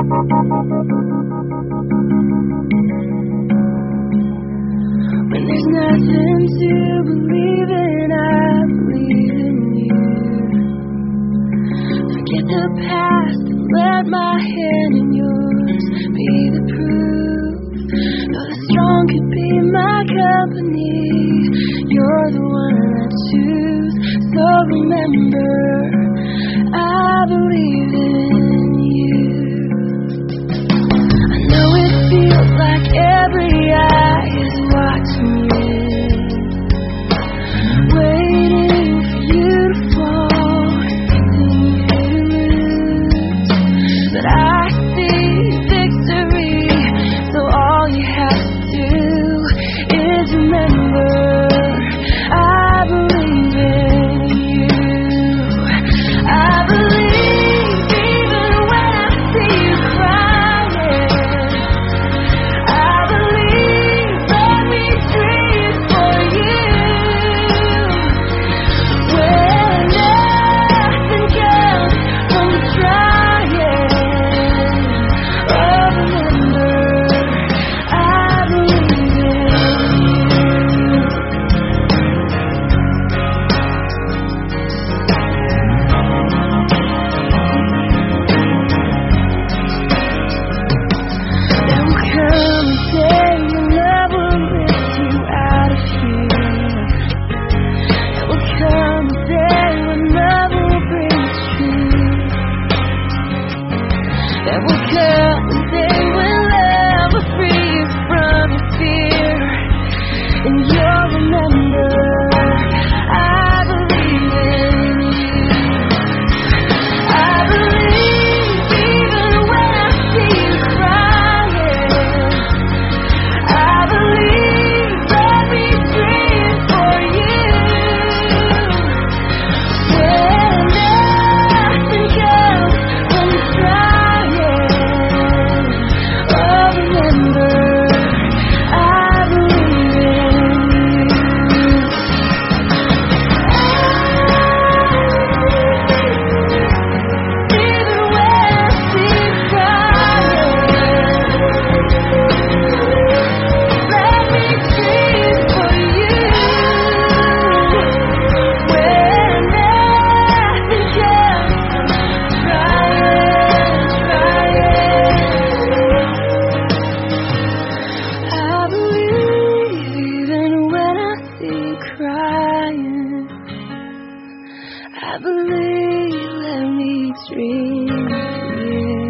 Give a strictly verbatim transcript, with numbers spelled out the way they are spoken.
When there's nothing to believe in, I believe in you. Forget the past and let my hand in yours be the proof. Though the strong could be my company, you're the one I choose. So remember, I believe in you. I know it feels like every eye is watching you, waiting for you to fall and you to lose. But I see victory, so all you have to do is remember, I believe in you. I believe even when I see you crying. I believe, let me dream for you. When nothing comes when you're trying, oh remember, I believe in you. There will come a day when love will lift you out of fear. There will come a day when love will bring you truth. There will come a day when love will free you from your fear. And you'll remember, I believe in you. I believe even when I see you crying. I believe, let me dream for you. When nothing comes when you're trying, oh remember, I believe in you. Even when I see you crying, let me dream for you. When nothing comes, trying, trying. I believe even when I see you crying. I believe, let me dream for you.